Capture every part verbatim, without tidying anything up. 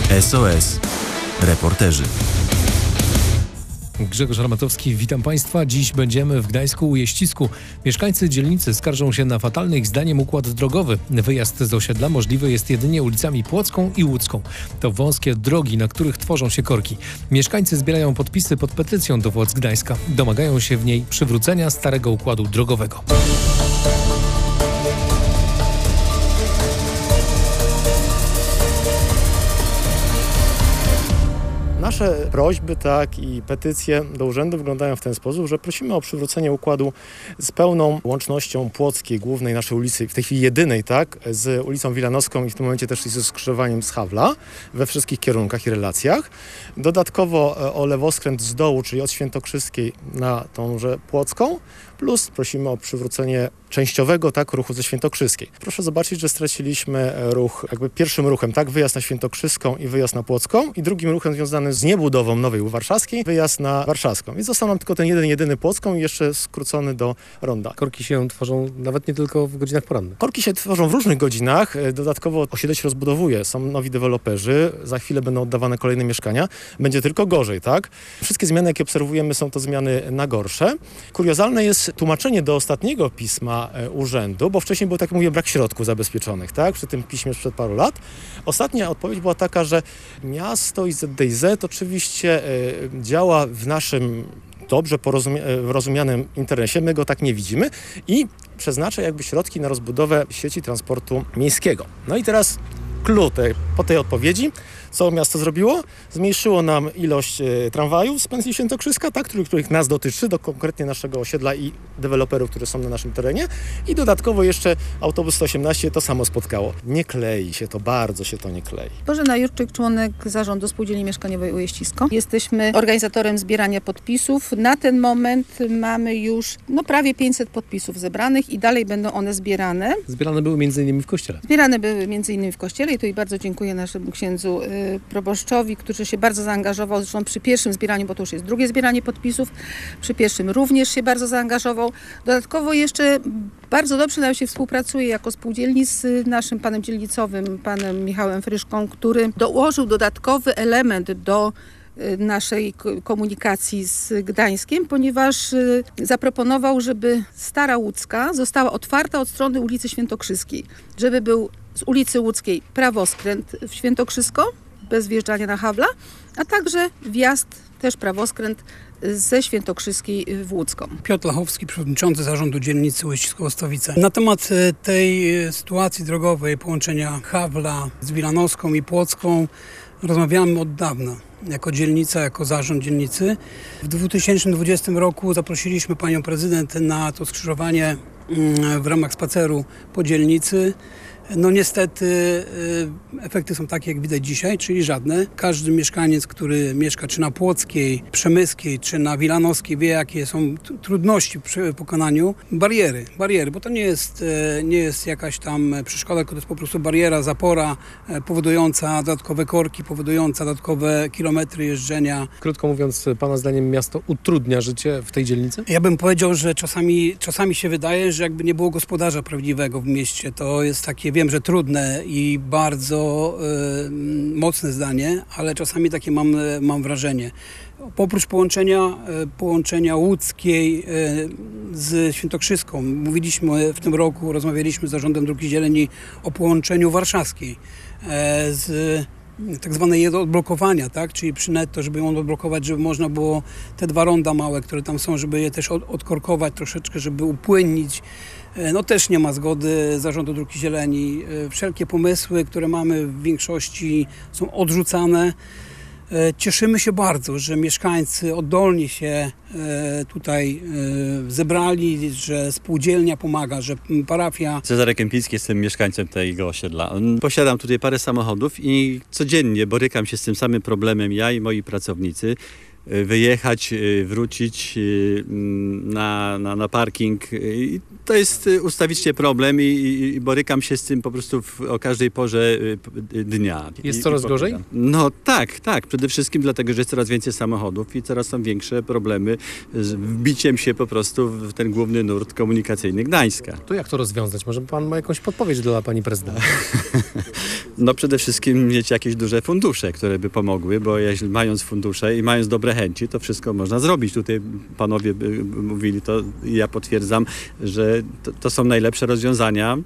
S O S. Reporterzy. Grzegorz Armatowski, witam Państwa. Dziś będziemy w Gdańsku u Jeścisku. Mieszkańcy dzielnicy skarżą się na fatalny ich zdaniem układ drogowy. Wyjazd z osiedla możliwy jest jedynie ulicami Płocką i Łódzką. To wąskie drogi, na których tworzą się korki. Mieszkańcy zbierają podpisy pod petycją do władz Gdańska. Domagają się w niej przywrócenia starego układu drogowego. Nasze prośby, tak, i petycje do urzędu wyglądają w ten sposób, że prosimy o przywrócenie układu z pełną łącznością Płockiej, głównej naszej ulicy, w tej chwili jedynej, tak, z ulicą Wilanowską i w tym momencie też ze skrzyżowaniem z Hawla we wszystkich kierunkach i relacjach. Dodatkowo o lewoskręt z dołu, czyli od Świętokrzyskiej na tąże Płocką, plus prosimy o przywrócenie częściowego, tak, ruchu ze Świętokrzyskiej. Proszę zobaczyć, że straciliśmy ruch, jakby pierwszym ruchem, tak, wyjazd na Świętokrzyską i wyjazd na Płocką, i drugim ruchem związanym z niebudową nowej u Warszawskiej, wyjazd na Warszawską. Więc został nam tylko ten jeden, jedyny Płocką i jeszcze skrócony do ronda. Korki się tworzą nawet nie tylko w godzinach porannych. Korki się tworzą w różnych godzinach. Dodatkowo osiedle się rozbudowuje. Są nowi deweloperzy. Za chwilę będą oddawane kolejne mieszkania. Będzie tylko gorzej, tak? Wszystkie zmiany, jakie obserwujemy, są to zmiany na gorsze. Kuriozalne jest tłumaczenie do ostatniego pisma urzędu, bo wcześniej był, tak mówię, brak środków zabezpieczonych, tak? Przy tym piśmie sprzed paru lat. Ostatnia odpowiedź była taka, że miasto i Z D Z oczywiście y, działa w naszym dobrze porozumia- rozumianym interesie, my go tak nie widzimy i przeznacza jakby środki na rozbudowę sieci transportu miejskiego. No i teraz clue te, po tej odpowiedzi, co miasto zrobiło? Zmniejszyło nam ilość e, tramwajów z pętli Świętokrzyska, tak, których, których nas dotyczy, do konkretnie naszego osiedla i deweloperów, które są na naszym terenie, i dodatkowo jeszcze autobus sto osiemnaście to samo spotkało. Nie klei się to, bardzo się to nie klei. Bożena Jurczyk, członek zarządu Spółdzielni Mieszkaniowej u Jeścisko. Jesteśmy organizatorem zbierania podpisów. Na ten moment mamy już no, prawie pięćset podpisów zebranych i dalej będą one zbierane. Zbierane były między innymi w kościele. Zbierane były między innymi w kościele i tutaj bardzo dziękuję naszemu księdzu y, proboszczowi, który się bardzo zaangażował, zresztą przy pierwszym zbieraniu, bo to już jest drugie zbieranie podpisów, przy pierwszym również się bardzo zaangażował. Dodatkowo jeszcze bardzo dobrze nam się współpracuje jako spółdzielni z naszym panem dzielnicowym, panem Michałem Fryszką, który dołożył dodatkowy element do naszej komunikacji z Gdańskiem, ponieważ zaproponował, żeby Stara Łódzka została otwarta od strony ulicy Świętokrzyskiej, żeby był z ulicy Łódzkiej prawoskręt w Świętokrzysko, bez wjeżdżania na Hawla, a także wjazd, też prawoskręt ze Świętokrzyskiej w Łódzką. Piotr Lachowski, przewodniczący zarządu dzielnicy Łyścisko-Ostowice. Na temat tej sytuacji drogowej, połączenia Hawla z Wilanowską i Płocką rozmawiamy od dawna. Jako dzielnica, jako zarząd dzielnicy. W dwa tysiące dwudziestym roku zaprosiliśmy panią prezydent na to skrzyżowanie w ramach spaceru po dzielnicy. No niestety efekty są takie, jak widać dzisiaj, czyli żadne. Każdy mieszkaniec, który mieszka czy na Płockiej, Przemyskiej, czy na Wilanowskiej, wie, jakie są trudności przy pokonaniu. Bariery, bariery, bo to nie jest, nie jest jakaś tam przeszkoda, tylko to jest po prostu bariera, zapora powodująca dodatkowe korki, powodująca dodatkowe kilometry jeżdżenia. Krótko mówiąc, pana zdaniem miasto utrudnia życie w tej dzielnicy? Ja bym powiedział, że czasami, czasami się wydaje, że jakby nie było gospodarza prawdziwego w mieście. To jest takie, wiem, że trudne i bardzo y, mocne zdanie, ale czasami takie mam, mam wrażenie. Oprócz połączenia, y, połączenia łódzkiej y, z Świętokrzyską, mówiliśmy w tym roku, rozmawialiśmy z Zarządem Dróg Zieleni o połączeniu warszawskiej y, z tak zwane odblokowania, tak? Czyli przy netto, żeby ją odblokować, żeby można było te dwa ronda małe, które tam są, żeby je też od, odkorkować troszeczkę, żeby upłynnić. No też nie ma zgody Zarządu Dróg Zieleni. Wszelkie pomysły, które mamy, w większości są odrzucane. Cieszymy się bardzo, że mieszkańcy oddolnie się tutaj zebrali, że spółdzielnia pomaga, że parafia. Cezary Kępiński, jestem mieszkańcem tego osiedla. Posiadam tutaj parę samochodów i codziennie borykam się z tym samym problemem ja i moi pracownicy. Wyjechać, wrócić na, na, na parking. I to jest ustawicznie problem i, i borykam się z tym po prostu w, o każdej porze dnia. Jest I, coraz i gorzej? No tak, tak. Przede wszystkim dlatego, że jest coraz więcej samochodów i coraz są większe problemy z wbiciem się po prostu w ten główny nurt komunikacyjny Gdańska. To jak to rozwiązać? Może pan ma jakąś podpowiedź dla pani prezydent? No przede wszystkim mieć jakieś duże fundusze, które by pomogły, bo jeśli mając fundusze i mając dobre chęci, to wszystko można zrobić. Tutaj panowie mówili to i ja potwierdzam, że to, to są najlepsze rozwiązania,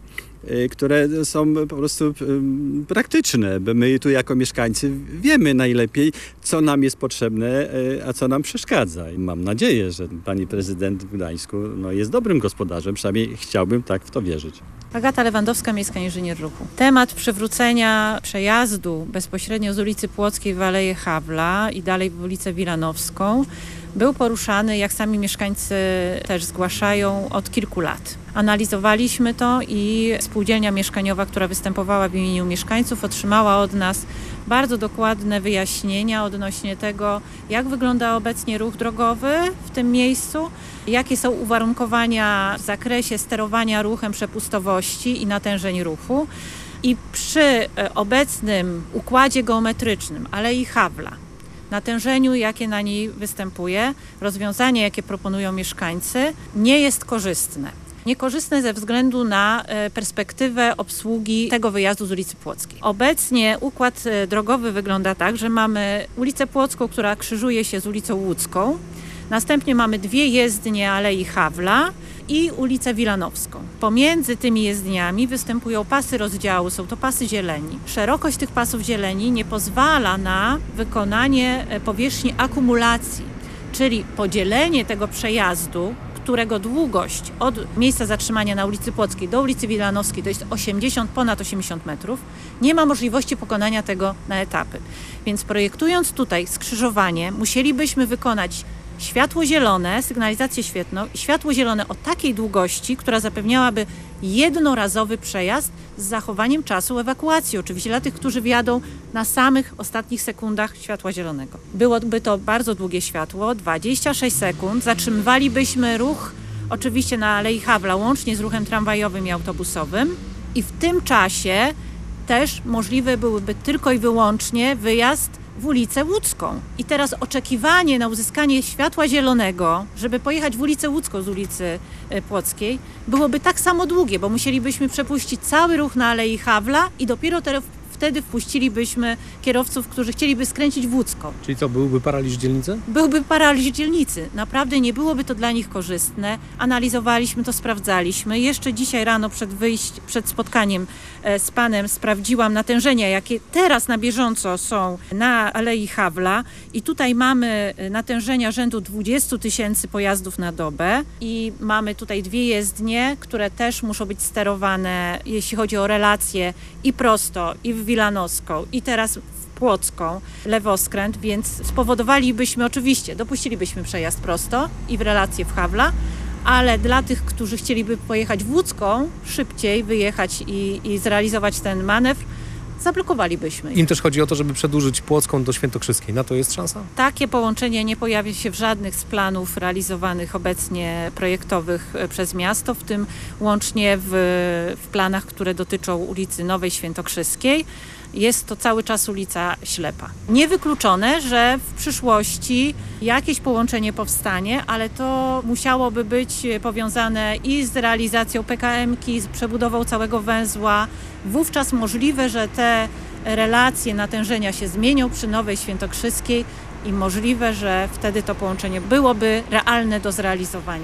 które są po prostu praktyczne, bo my tu jako mieszkańcy wiemy najlepiej, co nam jest potrzebne, a co nam przeszkadza. I mam nadzieję, że pani prezydent w Gdańsku no, jest dobrym gospodarzem, przynajmniej chciałbym tak w to wierzyć. Agata Lewandowska, Miejska Inżynier Ruchu. Temat przywrócenia przejazdu bezpośrednio z ulicy Płockiej w Aleję Hawla i dalej w ulicę Wilanowską był poruszany, jak sami mieszkańcy też zgłaszają, od kilku lat. Analizowaliśmy to i spółdzielnia mieszkaniowa, która występowała w imieniu mieszkańców, otrzymała od nas bardzo dokładne wyjaśnienia odnośnie tego, jak wygląda obecnie ruch drogowy w tym miejscu, jakie są uwarunkowania w zakresie sterowania ruchem przepustowości i natężeń ruchu. I przy obecnym układzie geometrycznym Alei Hawla, natężeniu, jakie na niej występuje, rozwiązanie, jakie proponują mieszkańcy, nie jest korzystne. Niekorzystne ze względu na perspektywę obsługi tego wyjazdu z ulicy Płockiej. Obecnie układ drogowy wygląda tak, że mamy ulicę Płocką, która krzyżuje się z ulicą Łódzką. Następnie mamy dwie jezdnie Alei Hawla i ulicę Wilanowską. Pomiędzy tymi jezdniami występują pasy rozdziału, są to pasy zieleni. Szerokość tych pasów zieleni nie pozwala na wykonanie powierzchni akumulacji, czyli podzielenie tego przejazdu, którego długość od miejsca zatrzymania na ulicy Płockiej do ulicy Wilanowskiej to jest osiemdziesiąt, ponad osiemdziesiąt metrów, nie ma możliwości pokonania tego na etapy. Więc projektując tutaj skrzyżowanie, musielibyśmy wykonać światło zielone, sygnalizację świetną, światło zielone o takiej długości, która zapewniałaby jednorazowy przejazd z zachowaniem czasu ewakuacji. Oczywiście dla tych, którzy wjadą na samych ostatnich sekundach światła zielonego. Byłoby to bardzo długie światło, dwadzieścia sześć sekund. Zatrzymywalibyśmy ruch oczywiście na Alei Hawla, łącznie z ruchem tramwajowym i autobusowym. I w tym czasie też możliwy byłyby tylko i wyłącznie wyjazd w ulicę Łódzką. I teraz oczekiwanie na uzyskanie światła zielonego, żeby pojechać w ulicę Łódzką z ulicy Płockiej, byłoby tak samo długie, bo musielibyśmy przepuścić cały ruch na Alei Hawla i dopiero te, wtedy wpuścilibyśmy kierowców, którzy chcieliby skręcić w Łódzką. Czyli to byłby paraliż dzielnicy? Byłby paraliż dzielnicy. Naprawdę nie byłoby to dla nich korzystne. Analizowaliśmy to, sprawdzaliśmy. Jeszcze dzisiaj rano przed, wyjść, przed spotkaniem z panem sprawdziłam natężenia, jakie teraz na bieżąco są na Alei Hawla. I tutaj mamy natężenia rzędu dwadzieścia tysięcy pojazdów na dobę. I mamy tutaj dwie jezdnie, które też muszą być sterowane, jeśli chodzi o relacje i prosto, i w Wilanowską, i teraz w Płocką, lewoskręt, więc spowodowalibyśmy, oczywiście, dopuścilibyśmy przejazd prosto i w relację w Hawla, ale dla tych, którzy chcieliby pojechać w Łódzką, szybciej wyjechać i, i zrealizować ten manewr, zablokowalibyśmy. Im też chodzi o to, żeby przedłużyć Płocką do Świętokrzyskiej. Na to jest szansa? Takie połączenie nie pojawia się w żadnych z planów realizowanych obecnie projektowych przez miasto, w tym łącznie w, w planach, które dotyczą ulicy Nowej Świętokrzyskiej. Jest to cały czas ulica ślepa. Niewykluczone, że w przyszłości jakieś połączenie powstanie, ale to musiałoby być powiązane i z realizacją P K M-ki, z przebudową całego węzła. Wówczas możliwe, że te relacje natężenia się zmienią przy Nowej Świętokrzyskiej i możliwe, że wtedy to połączenie byłoby realne do zrealizowania.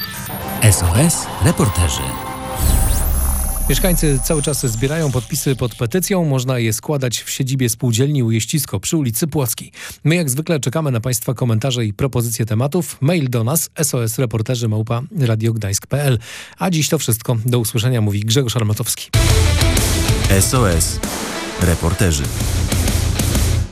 S O S Reporterzy. Mieszkańcy cały czas zbierają podpisy pod petycją. Można je składać w siedzibie spółdzielni Ujeścisko przy ulicy Płockiej. My jak zwykle czekamy na Państwa komentarze i propozycje tematów. Mail do nas s o s reporterzy małpa radiogdańsk kropka p l. A dziś to wszystko. Do usłyszenia, mówi Grzegorz Armatowski. S O S Reporterzy.